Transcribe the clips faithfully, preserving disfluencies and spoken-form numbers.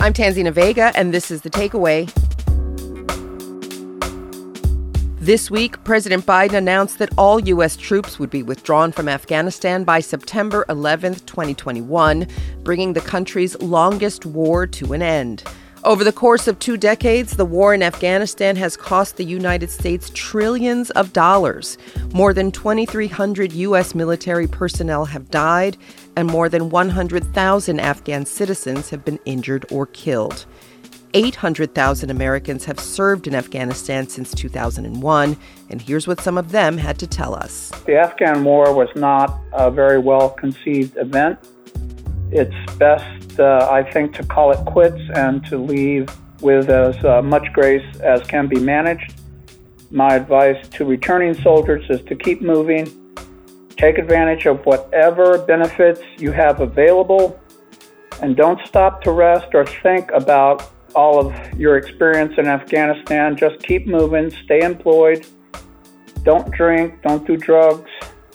I'm Tanzina Vega, and this is The Takeaway. This week, President Biden announced that all U S troops would be withdrawn from Afghanistan by September eleventh, twenty twenty-one, bringing the country's longest war to an end. Over the course of two decades, the war in Afghanistan has cost the United States trillions of dollars. More than twenty-three hundred U S military personnel have died, and more than one hundred thousand Afghan citizens have been injured or killed. eight hundred thousand Americans have served in Afghanistan since two thousand one, and here's what some of them had to tell us. The Afghan war was not a very well-conceived event. It's best, uh, I think, to call it quits and to leave with as uh, much grace as can be managed. My advice to returning soldiers is to keep moving, take advantage of whatever benefits you have available, and don't stop to rest or think about all of your experience in Afghanistan. Just keep moving, stay employed, don't drink, don't do drugs,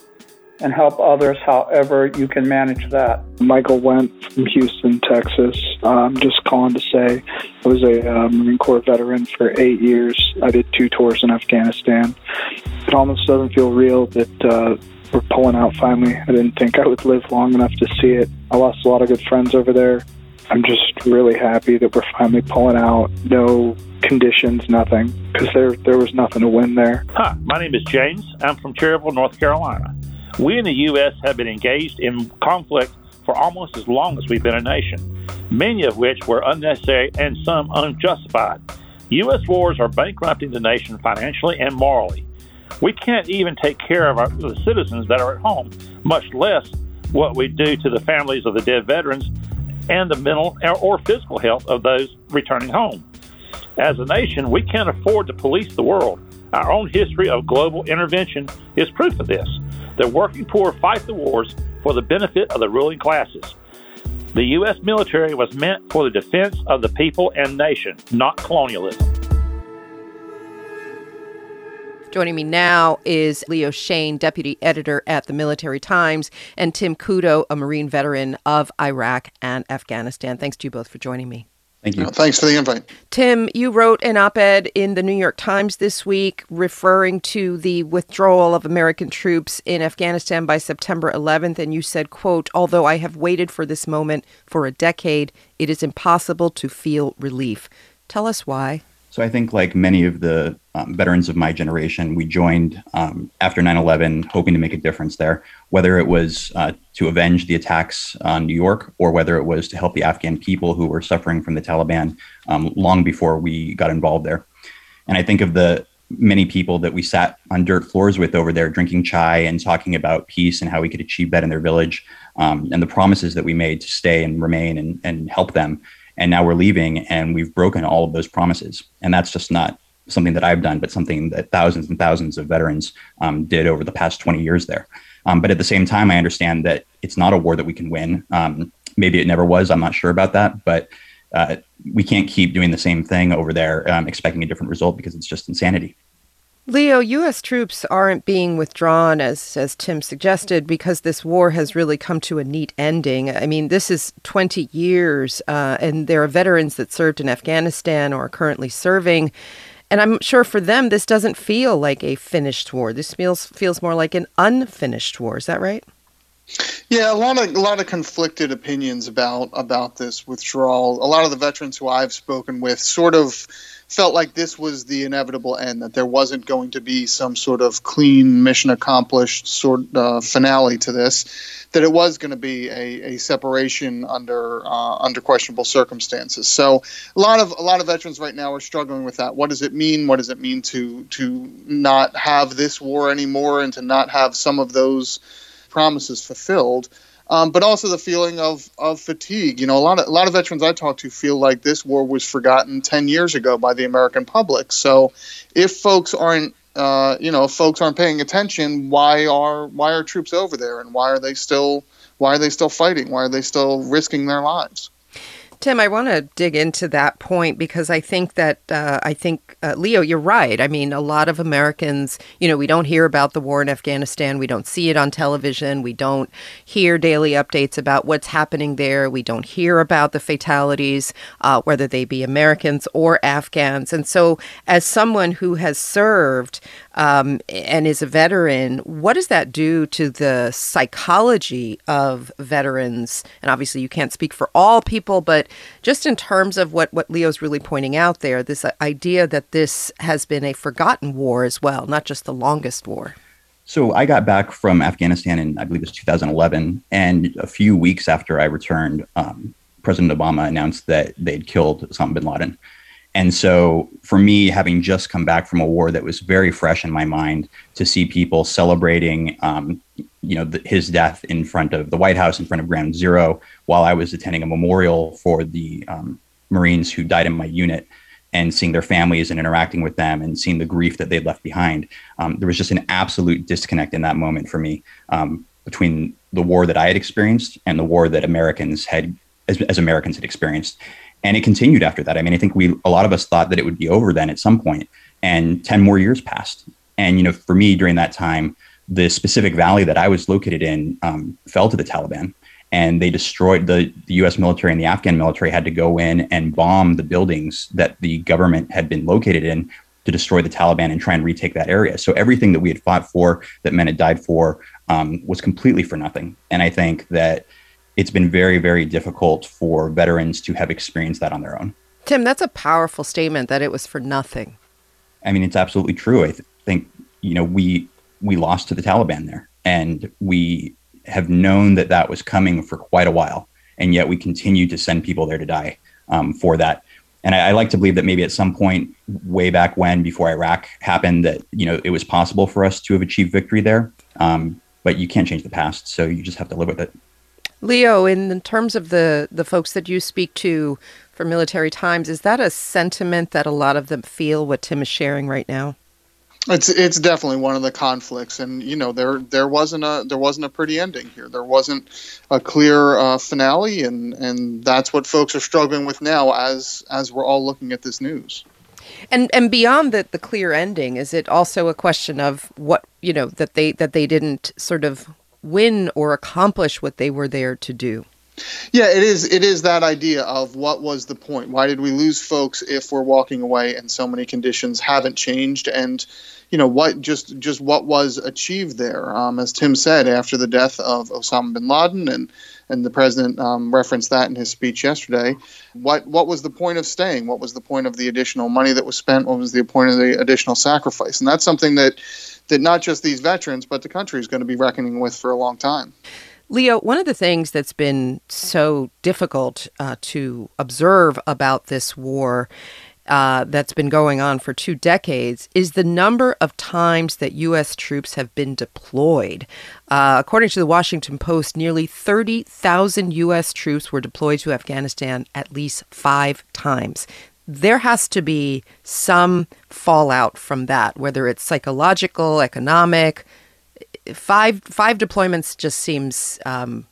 and help others however you can manage that. Michael Went from Houston, Texas. I'm um, just calling to say I was a uh, Marine Corps veteran for eight years. I did two tours in Afghanistan. It almost doesn't feel real that uh, we're pulling out finally. I didn't think I would live long enough to see it. I lost a lot of good friends over there. I'm just really happy that we're finally pulling out. No conditions, nothing, because there there was nothing to win there. Hi, my name is James. I'm from Cherryville, North Carolina. We in the U S have been engaged in conflict for almost as long as we've been a nation, many of which were unnecessary and some unjustified. U S wars are bankrupting the nation financially and morally. We can't even take care of our, the citizens that are at home, much less what we do to the families of the dead veterans and the mental or physical health of those returning home. As a nation, we can't afford to police the world. Our own history of global intervention is proof of this. The working poor fight the wars for the benefit of the ruling classes. The U S military was meant for the defense of the people and nation, not colonialism. Joining me now is Leo Shane, deputy editor at the Military Times, and Tim Kudo, a Marine veteran of Iraq and Afghanistan. Thanks to you both for joining me. Thank you. Uh, thanks for the invite. Tim, you wrote an op-ed in the New York Times this week referring to the withdrawal of American troops in Afghanistan by September eleventh, and you said, quote, "Although I have waited for this moment for a decade, it is impossible to feel relief." Tell us why. So I think, like many of the um, veterans of my generation, we joined um, after nine eleven hoping to make a difference there, whether it was uh, to avenge the attacks on New York or whether it was to help the Afghan people who were suffering from the Taliban um, long before we got involved there. And I think of the many people that we sat on dirt floors with over there drinking chai and talking about peace and how we could achieve that in their village, um, and the promises that we made to stay and remain and, and help them. And now we're leaving and we've broken all of those promises. And that's just not something that I've done, but something that thousands and thousands of veterans um, did over the past twenty years there. Um, but at the same time, I understand that it's not a war that we can win. Um, maybe it never was. I'm not sure about that. But uh, we can't keep doing the same thing over there, um, expecting a different result, because it's just insanity. Leo, U S troops aren't being withdrawn, as as Tim suggested, because this war has really come to a neat ending. I mean, this is twenty years, uh, and there are veterans that served in Afghanistan or are currently serving. And I'm sure for them, this doesn't feel like a finished war. This feels feels more like an unfinished war. Is that right? Yeah, a lot of a lot of conflicted opinions about about this withdrawal. A lot of the veterans who I've spoken with sort of felt like this was the inevitable end, that there wasn't going to be some sort of clean, mission accomplished sort uh, finale to this, that it was going to be a, a separation under uh, under questionable circumstances. So a lot of a lot of veterans right now are struggling with that. What does it mean? What does it mean to to not have this war anymore and to not have some of those promises fulfilled? Um, but also the feeling of, of fatigue. You know, a lot of a lot of veterans I talk to feel like this war was forgotten ten years ago by the American public. So, if folks aren't, uh, you know, if folks aren't paying attention, why are why are troops over there, and why are they still why are they still fighting? Why are they still risking their lives? Tim, I want to dig into that point because I think that, uh, I think, uh, Leo, you're right. I mean, a lot of Americans, you know, we don't hear about the war in Afghanistan. We don't see it on television. We don't hear daily updates about what's happening there. We don't hear about the fatalities, uh, whether they be Americans or Afghans. And so as someone who has served um, and is a veteran, what does that do to the psychology of veterans? And obviously you can't speak for all people, but just in terms of what, what Leo's really pointing out there, this idea that this has been a forgotten war as well, not just the longest war. So I got back from Afghanistan in, I believe it was two thousand eleven. And a few weeks after I returned, um, President Obama announced that they'd killed Osama bin Laden. And so for me, having just come back from a war that was very fresh in my mind, to see people celebrating, um, you know, the, his death in front of the White House, in front of Ground Zero, while I was attending a memorial for the um, Marines who died in my unit, and seeing their families and interacting with them and seeing the grief that they'd left behind. Um, there was just an absolute disconnect in that moment for me um, between the war that I had experienced and the war that Americans had, as, as Americans had experienced. And it continued after that. I mean, I think we, a lot of us thought that it would be over then at some point, and ten more years passed. And, you know, for me during that time, the specific valley that I was located in um, fell to the Taliban, and they destroyed the, the U S military, and the Afghan military had to go in and bomb the buildings that the government had been located in to destroy the Taliban and try and retake that area. So everything that we had fought for, that men had died for, um, was completely for nothing. And I think that it's been very, very difficult for veterans to have experienced that on their own. Tim, that's a powerful statement, that it was for nothing. I mean, it's absolutely true. I th- think, you know, we we lost to the Taliban there, and we have known that that was coming for quite a while. And yet we continue to send people there to die um, for that. And I, I like to believe that maybe at some point way back when, before Iraq happened, that, you know, it was possible for us to have achieved victory there. Um, but you can't change the past. So you just have to live with it. Leo, in terms of the, the folks that you speak to for Military Times, is that a sentiment that a lot of them feel what Tim is sharing right now? It's it's definitely one of the conflicts, and you know there there wasn't a there wasn't a pretty ending here. There wasn't a clear uh, finale, and, and that's what folks are struggling with now as as we're all looking at this news. And and beyond the, the clear ending, is it also a question of what, you know, that they that they didn't sort of win or accomplish what they were there to do? Yeah, it is. It is that idea of what was the point? Why did we lose folks if we're walking away and so many conditions haven't changed? And, you know, what just just what was achieved there? Um, as Tim said, after the death of Osama bin Laden, and and the president um, referenced that in his speech yesterday. What what was the point of staying? What was the point of the additional money that was spent? What was the point of the additional sacrifice? And that's something that that not just these veterans, but the country is going to be reckoning with for a long time. Leo, one of the things that's been so difficult uh, to observe about this war uh, that's been going on for two decades is the number of times that U S troops have been deployed. Uh, according to the Washington Post, nearly thirty thousand U S troops were deployed to Afghanistan at least five times. There has to be some fallout from that, whether it's psychological, economic. Five five deployments just seems um,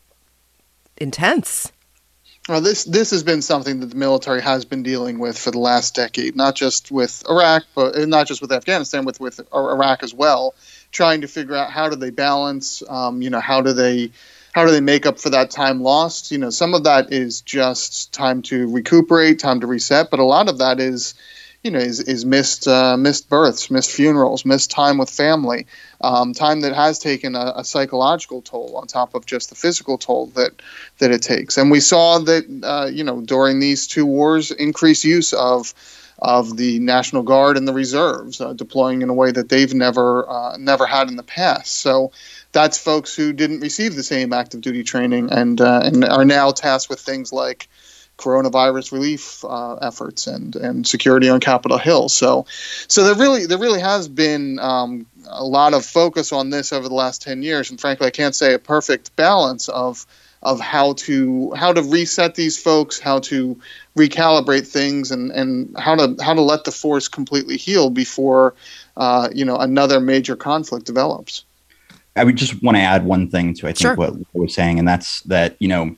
intense. Well, this this has been something that the military has been dealing with for the last decade, not just with Iraq, but not just with Afghanistan, with with Iraq as well, trying to figure out how do they balance, um, you know, how do they how do they make up for that time lost? You know, some of that is just time to recuperate, time to reset, but a lot of that is, you know, is, is missed uh, missed births, missed funerals, missed time with family, um, time that has taken a, a psychological toll on top of just the physical toll that that it takes. And we saw that, uh, you know, during these two wars, increased use of of the National Guard and the reserves, uh, deploying in a way that they've never uh, never had in the past. So that's folks who didn't receive the same active duty training and uh, and are now tasked with things like coronavirus relief uh, efforts and, and security on Capitol Hill. So, so there really there really has been um, a lot of focus on this over the last ten years, and frankly, I can't say a perfect balance of of how to how to reset these folks, how to recalibrate things, and, and how to how to let the force completely heal before uh, you know another major conflict develops. I would just want to add one thing to I think Sure. what I was saying, and that's that you know.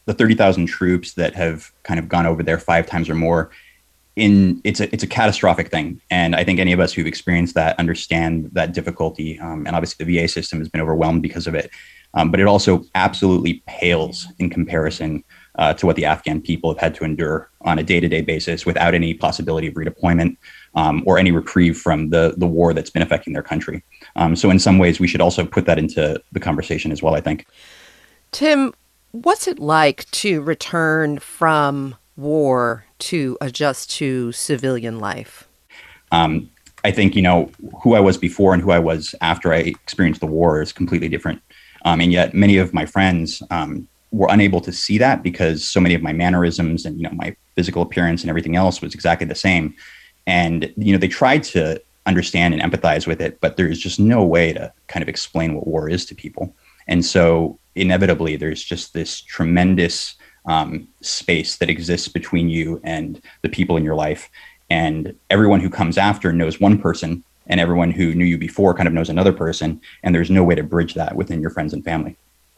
the thirty thousand troops that have kind of gone over there five times or more, in it's a it's a catastrophic thing. And I think any of us who've experienced that understand that difficulty. Um, and obviously the V A system has been overwhelmed because of it. Um, but it also absolutely pales in comparison uh, to what the Afghan people have had to endure on a day-to-day basis without any possibility of redeployment um, or any reprieve from the the war that's been affecting their country. Um, so in some ways, we should also put that into the conversation as well, I think. Tim, what's it like to return from war to adjust to civilian life? Um, I think, you know, who I was before and who I was after I experienced the war is completely different. Um, and yet many of my friends um, were unable to see that because so many of my mannerisms and, you know, my physical appearance and everything else was exactly the same. And, you know, they tried to understand and empathize with it, but there's just no way to kind of explain what war is to people. And so inevitably, there's just this tremendous um, space that exists between you and the people in your life. And everyone who comes after knows one person, and everyone who knew you before kind of knows another person, and there's no way to bridge that within your friends and family.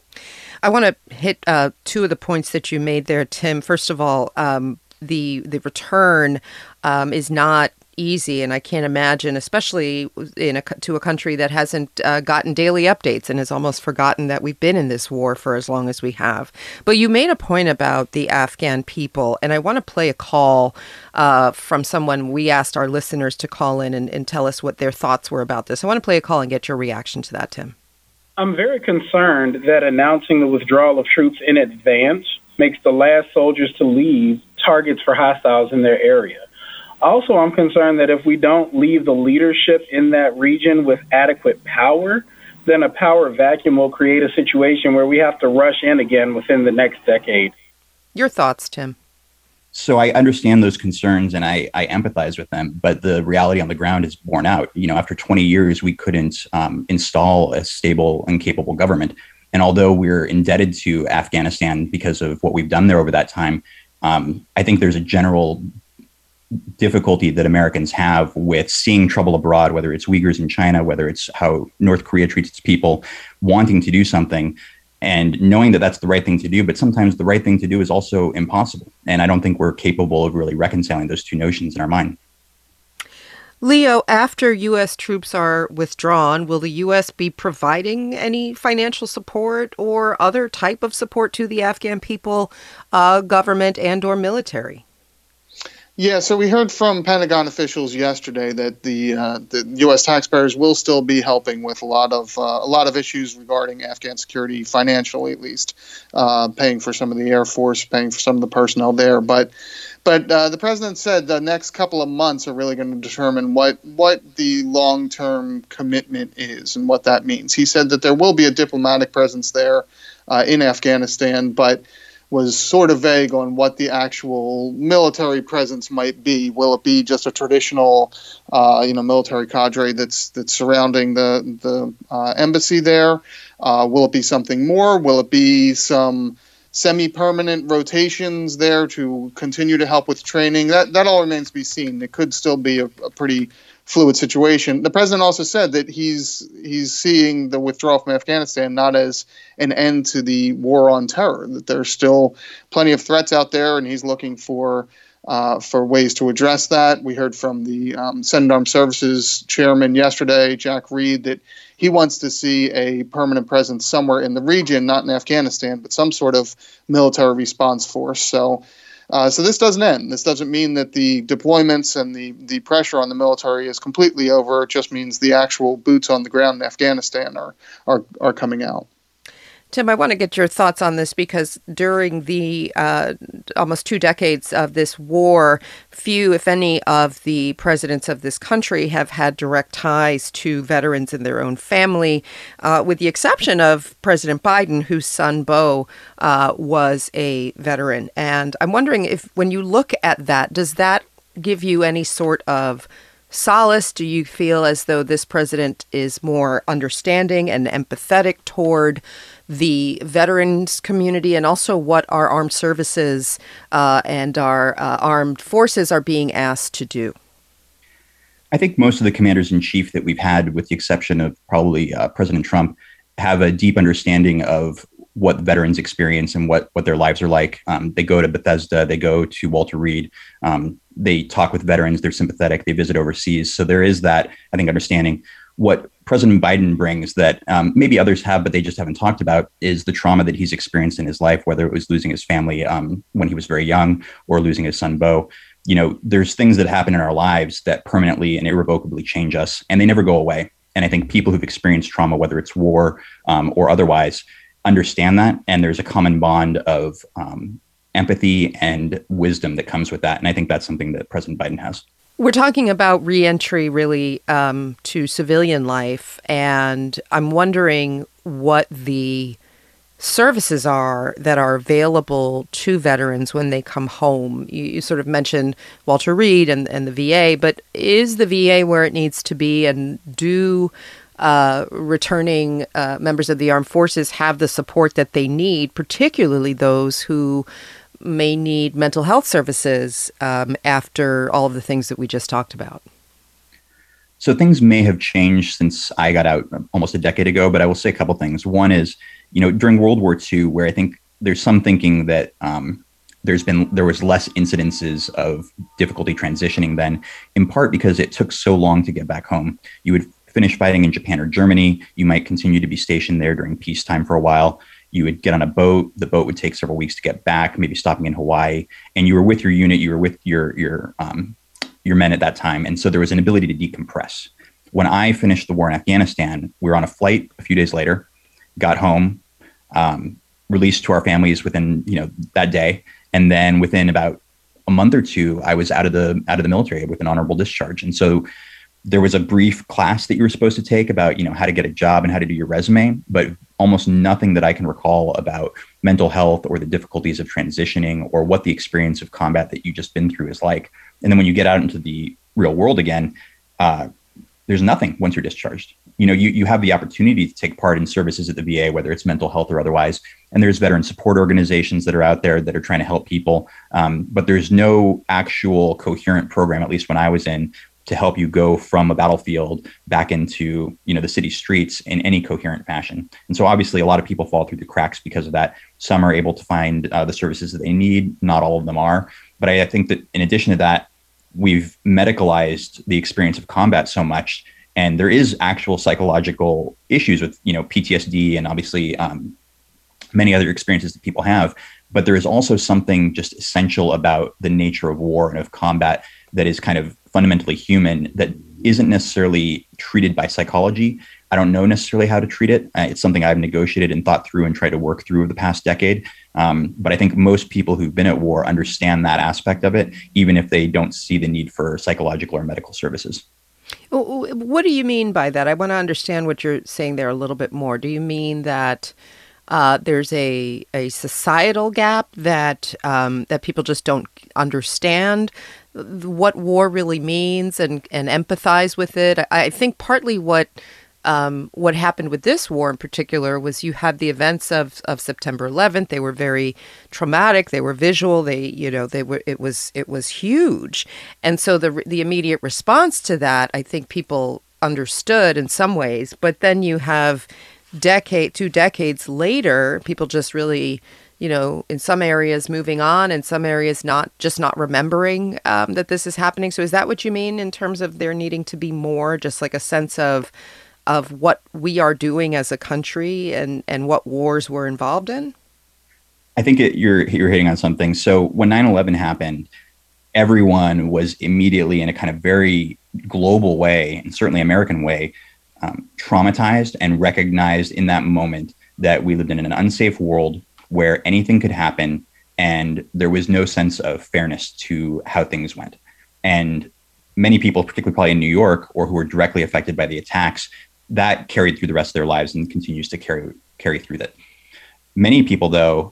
I want to hit uh, two of the points that you made there, Tim. First of all, um, the the return um, is not easy, and I can't imagine, especially in a, to a country that hasn't uh, gotten daily updates and has almost forgotten that we've been in this war for as long as we have. But you made a point about the Afghan people, and I want to play a call uh, from someone. We asked our listeners to call in and, and tell us what their thoughts were about this. I want to play a call and get your reaction to that, Tim. I'm very concerned that announcing the withdrawal of troops in advance makes the last soldiers to leave targets for hostiles in their area. Also, I'm concerned that if we don't leave the leadership in that region with adequate power, then a power vacuum will create a situation where we have to rush in again within the next decade. Your thoughts, Tim? So I understand those concerns and I, I empathize with them, but the reality on the ground is borne out. You know, after twenty years, we couldn't um, install a stable and capable government. And although we're indebted to Afghanistan because of what we've done there over that time, um, I think there's a general difficulty that Americans have with seeing trouble abroad, whether it's Uyghurs in China, whether it's how North Korea treats its people, wanting to do something and knowing that that's the right thing to do. But sometimes the right thing to do is also impossible. And I don't think we're capable of really reconciling those two notions in our mind. Leo, after U S troops are withdrawn, will the U S be providing any financial support or other type of support to the Afghan people, uh, government and or military? Yeah, so we heard from Pentagon officials yesterday that the uh, the U S taxpayers will still be helping with a lot of uh, a lot of issues regarding Afghan security, financially at least, uh, paying for some of the Air Force, paying for some of the personnel there. But but uh, the president said the next couple of months are really going to determine what what the long-term commitment is and what that means. He said that there will be a diplomatic presence there uh, in Afghanistan, but was sort of vague on what the actual military presence might be. Will it be just a traditional, uh, you know, military cadre that's that's surrounding the the uh, embassy there? Uh, will it be something more? Will it be some semi-permanent rotations there to continue to help with training? That that all remains to be seen. It could still be a, a pretty fluid situation. The president also said that he's he's seeing the withdrawal from Afghanistan not as an end to the war on terror, that there's still plenty of threats out there, and he's looking for uh, for ways to address that. We heard from the um, Senate Armed Services chairman yesterday, Jack Reed, that he wants to see a permanent presence somewhere in the region, not in Afghanistan, but some sort of military response force. So Uh, so this doesn't end. This doesn't mean that the deployments and the, the pressure on the military is completely over. It just means the actual boots on the ground in Afghanistan are are, are coming out. Tim, I want to get your thoughts on this because during the uh, almost two decades of this war, few, if any, of the presidents of this country have had direct ties to veterans in their own family, uh, with the exception of President Biden, whose son, Beau, uh, was a veteran. And I'm wondering if, when you look at that, does that give you any sort of solace? Do you feel as though this president is more understanding and empathetic toward the veterans community and also what our armed services uh, and our uh, armed forces are being asked to do? I think most of the commanders in chief that we've had, with the exception of probably uh, President Trump, have a deep understanding of what veterans experience and what, what their lives are like. Um, they go to Bethesda, they go to Walter Reed, um, they talk with veterans, they're sympathetic, they visit overseas. So there is that, I think, understanding. What President Biden brings that um, maybe others have, but they just haven't talked about, is the trauma that he's experienced in his life, whether it was losing his family um, when he was very young or losing his son, Bo. You know, there's things that happen in our lives that permanently and irrevocably change us, and they never go away. And I think people who've experienced trauma, whether it's war um, or otherwise, understand that. And there's a common bond of um, empathy and wisdom that comes with that. And I think that's something that President Biden has. We're talking about reentry really um, to civilian life, and I'm wondering what the services are that are available to veterans when they come home. You, you sort of mentioned Walter Reed and, and the V A, but is the V A where it needs to be, and do uh, returning uh, members of the armed forces have the support that they need, particularly those who may need mental health services um, after all of the things that we just talked about? So things may have changed since I got out almost a decade ago, but I will say a couple things. One is, you know, during World War Two, where I think there's some thinking that um, there's been there was less incidences of difficulty transitioning then, in part because it took so long to get back home. You would finish fighting in Japan or Germany. You might continue to be stationed there during peacetime for a while. You would get on a boat. The boat would take several weeks to get back, maybe stopping in Hawaii. And you were with your unit. You were with your your um, your men at that time. And so there was an ability to decompress. When I finished the war in Afghanistan, we were on a flight a few days later, got home, um, released to our families within you know that day. And then within about a month or two, I was out of the out of the military with an honorable discharge. And so there was a brief class that you were supposed to take about, you know, how to get a job and how to do your resume, but almost nothing that I can recall about mental health or the difficulties of transitioning or what the experience of combat that you've just been through is like. And then when you get out into the real world again, uh, there's nothing once you're discharged. You know, you, you have the opportunity to take part in services at the V A, whether it's mental health or otherwise. And there's veteran support organizations that are out there that are trying to help people. Um, but there's no actual coherent program, at least when I was in, to help you go from a battlefield back into, you know, the city streets in any coherent fashion. And so obviously a lot of people fall through the cracks because of that. Some are able to find uh, the services that they need. Not all of them are. But I, I think that in addition to that, we've medicalized the experience of combat so much. And there is actual psychological issues with, you know, P T S D and obviously um, many other experiences that people have. But there is also something just essential about the nature of war and of combat that is kind of fundamentally human that isn't necessarily treated by psychology. I don't know necessarily how to treat it. Uh, it's something I've negotiated and thought through and tried to work through over the past decade. Um, but I think most people who've been at war understand that aspect of it, even if they don't see the need for psychological or medical services. What do you mean by that? I want to understand what you're saying there a little bit more. Do you mean that Uh, there's a, a societal gap that um, that people just don't understand what war really means and, and empathize with it? I, I think partly what um, what happened with this war in particular was you had the events of, of September eleventh. They were very traumatic. They were visual. They you know they were it was it was huge, and so the the immediate response to that, I think people understood in some ways. But then you have decade, two decades later, people just really, you know, in some areas moving on, in some areas not, just not remembering um, that this is happening. So is that what you mean in terms of there needing to be more, just like a sense of of what we are doing as a country and, and what wars we're involved in? I think it, you're you're hitting on something. So when nine eleven happened, everyone was immediately in a kind of very global way, and certainly American way, Um, traumatized and recognized in that moment that we lived in an unsafe world where anything could happen and there was no sense of fairness to how things went. And many people, particularly probably in New York or who were directly affected by the attacks, that carried through the rest of their lives and continues to carry carry through that. Many people, though,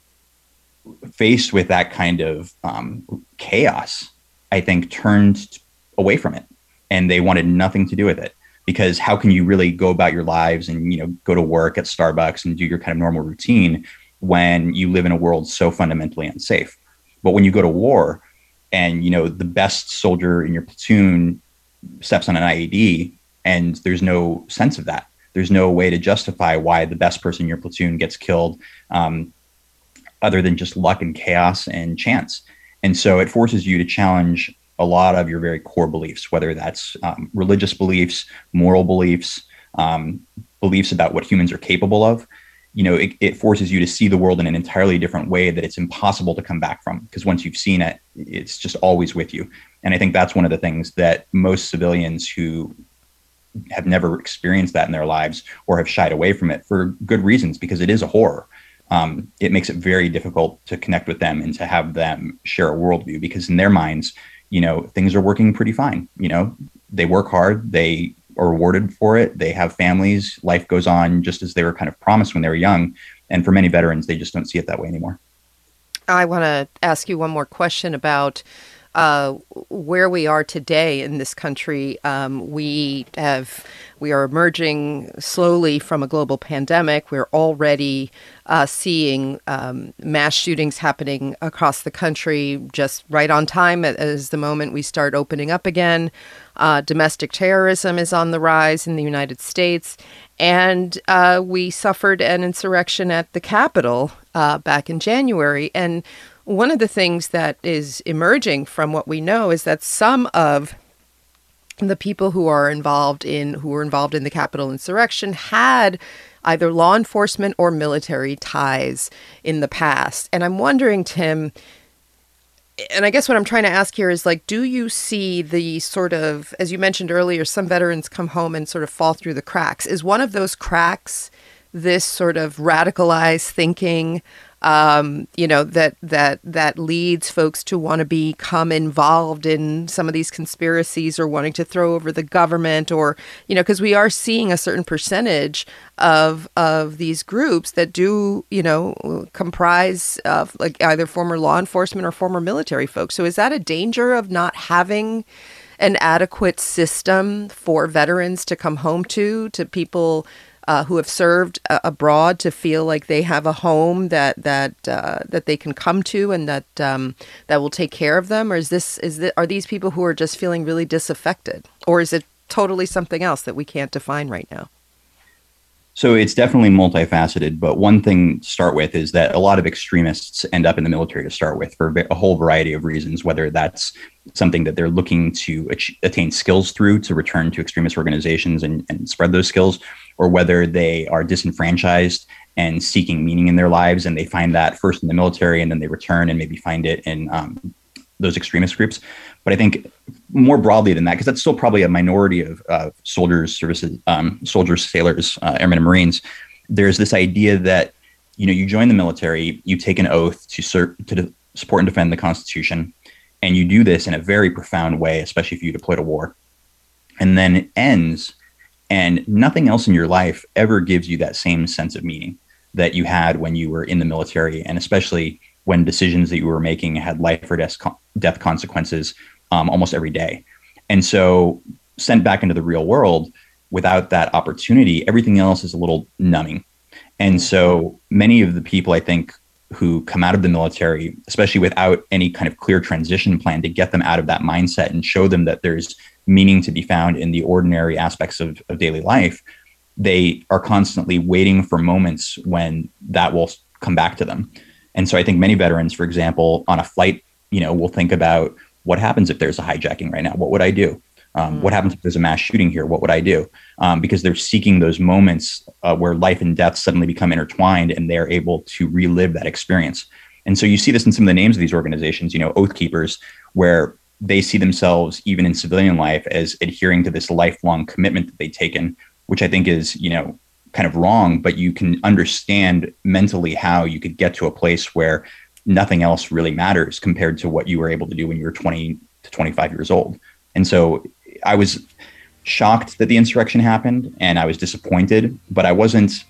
faced with that kind of um, chaos, I think turned away from it and they wanted nothing to do with it. Because how can you really go about your lives and, you know, go to work at Starbucks and do your kind of normal routine when you live in a world so fundamentally unsafe? But when you go to war and, you know, the best soldier in your platoon steps on an I E D and there's no sense of that, There's no way to justify why the best person in your platoon gets killed, um, other than just luck and chaos and chance. And so it forces you to challenge a lot of your very core beliefs, whether that's um, religious beliefs, moral beliefs, um, beliefs about what humans are capable of. You know, it, it forces you to see the world in an entirely different way that it's impossible to come back from, because once you've seen it, it's just always with you. And I think that's one of the things that most civilians who have never experienced that in their lives or have shied away from it for good reasons, because it is a horror. Um, it makes it very difficult to connect with them and to have them share a worldview, because in their minds, you know, things are working pretty fine. You know, they work hard, they are rewarded for it, they have families, life goes on just as they were kind of promised when they were young. And for many veterans, they just don't see it that way anymore. I want to ask you one more question about uh, where we are today in this country. Um, we have, we are emerging slowly from a global pandemic. We're already uh, seeing um, mass shootings happening across the country, just right on time as the moment we start opening up again. Uh, domestic terrorism is on the rise in the United States. And uh, we suffered an insurrection at the Capitol uh, back in January. And one of the things that is emerging from what we know is that some of the people who are involved in who were involved in the Capitol insurrection had either law enforcement or military ties in the past. And I'm wondering, Tim, and I guess what I'm trying to ask here is, like, do you see the sort of, as you mentioned earlier, some veterans come home and sort of fall through the cracks. Is one of those cracks this sort of radicalized thinking, um, you know, that that that leads folks to want to become involved in some of these conspiracies or wanting to throw over the government, or, you know, because we are seeing a certain percentage of of these groups that do, you know, comprise of like either former law enforcement or former military folks. So is that a danger of not having an adequate system for veterans to come home to, to people Uh, who have served uh, abroad, to feel like they have a home that that uh, that they can come to and that um, that will take care of them? Or is this is that are these people who are just feeling really disaffected, or is it totally something else that we can't define right now? So it's definitely multifaceted, but one thing to start with is that a lot of extremists end up in the military to start with for a whole variety of reasons, whether that's something that they're looking to ach- attain skills through to return to extremist organizations and, and spread those skills, or whether they are disenfranchised and seeking meaning in their lives, and they find that first in the military, and then they return and maybe find it in um, those extremist groups. But I think more broadly than that, because that's still probably a minority of uh, soldiers, services, um, soldiers, sailors, uh, airmen, and Marines, there's this idea that, you know, you join the military, you take an oath to, ser- to de- support and defend the Constitution, and you do this in a very profound way, especially if you deploy to war. And then it ends, and nothing else in your life ever gives you that same sense of meaning that you had when you were in the military, and especially when decisions that you were making had life or death, death consequences um, almost every day. And so sent back into the real world without that opportunity, everything else is a little numbing. And so many of the people, I think, who come out of the military, especially without any kind of clear transition plan to get them out of that mindset and show them that there's meaning to be found in the ordinary aspects of, of daily life, they are constantly waiting for moments when that will come back to them. And so I think many veterans, for example, on a flight, you know, will think about, what happens if there's a hijacking right now? What would I do? Um, mm. What happens if there's a mass shooting here? What would I do? Um, because they're seeking those moments uh, where life and death suddenly become intertwined, and they're able to relive that experience. And so you see this in some of the names of these organizations, you know, Oath Keepers, where they see themselves, even in civilian life, as adhering to this lifelong commitment that they've taken, which I think is, you know, kind of wrong, but you can understand mentally how you could get to a place where nothing else really matters compared to what you were able to do when you were twenty to twenty-five years old. And so I was shocked that the insurrection happened, and I was disappointed, but I wasn't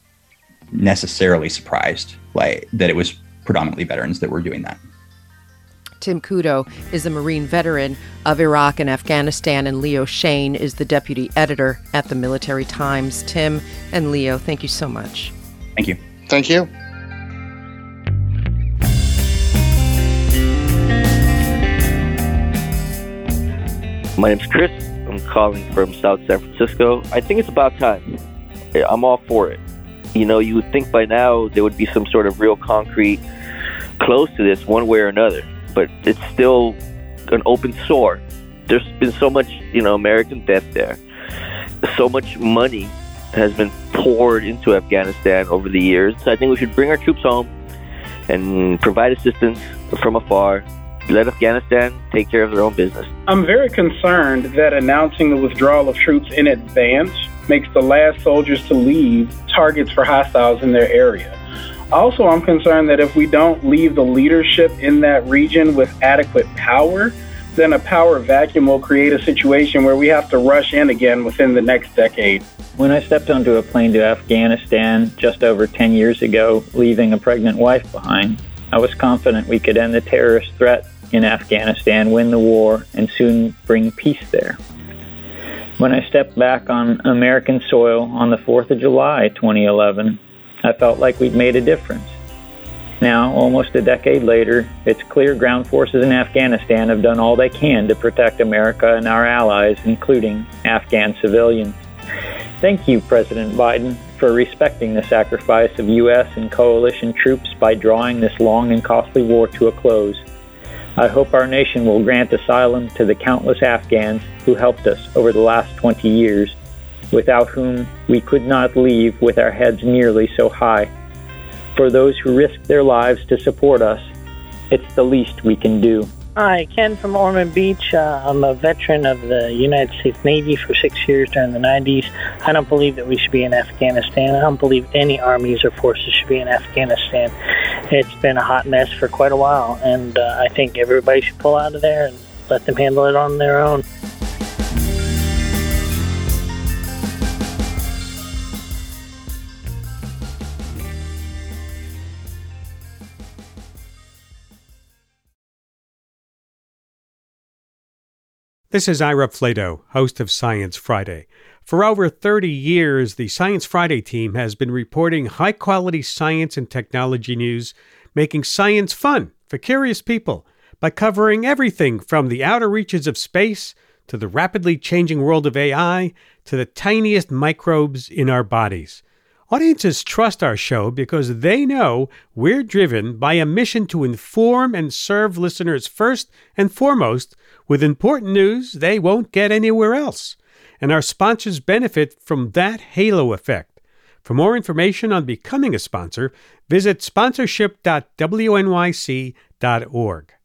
necessarily surprised like that it was predominantly veterans that were doing that. Tim Kudo is a Marine veteran of Iraq and Afghanistan, and Leo Shane is the deputy editor at the Military Times. Tim and Leo, thank you so much. Thank you. Thank you. My name's Chris. I'm calling from South San Francisco. I think it's about time. I'm all for it. You know, you would think by now there would be some sort of real concrete close to this one way or another, but it's still an open sore. There's been so much, you know, American death there. So much money has been poured into Afghanistan over the years. So I think we should bring our troops home and provide assistance from afar. Let Afghanistan take care of their own business. I'm very concerned that announcing the withdrawal of troops in advance makes the last soldiers to leave targets for hostiles in their area. Also, I'm concerned that if we don't leave the leadership in that region with adequate power, then a power vacuum will create a situation where we have to rush in again within the next decade. When I stepped onto a plane to Afghanistan just over ten years ago, leaving a pregnant wife behind, I was confident we could end the terrorist threat in Afghanistan, win the war, and soon bring peace there. When I stepped back on American soil on the fourth of July, twenty eleven, I felt like we'd made a difference. Now, almost a decade later, it's clear ground forces in Afghanistan have done all they can to protect America and our allies, including Afghan civilians. Thank you, President Biden, for respecting the sacrifice of U S and coalition troops by drawing this long and costly war to a close. I hope our nation will grant asylum to the countless Afghans who helped us over the last twenty years, without whom we could not leave with our heads nearly so high. For those who risked their lives to support us, it's the least we can do. Hi, Ken from Ormond Beach. Uh, I'm a veteran of the United States Navy for six years during the nineties. I don't believe that we should be in Afghanistan. I don't believe any armies or forces should be in Afghanistan. It's been a hot mess for quite a while, and uh, I think everybody should pull out of there and let them handle it on their own. This is Ira Flato, host of Science Friday. For over thirty years, the Science Friday team has been reporting high-quality science and technology news, making science fun for curious people by covering everything from the outer reaches of space to the rapidly changing world of A I to the tiniest microbes in our bodies. Audiences trust our show because they know we're driven by a mission to inform and serve listeners first and foremost with important news they won't get anywhere else. And our sponsors benefit from that halo effect. For more information on becoming a sponsor, visit sponsorship dot w n y c dot org.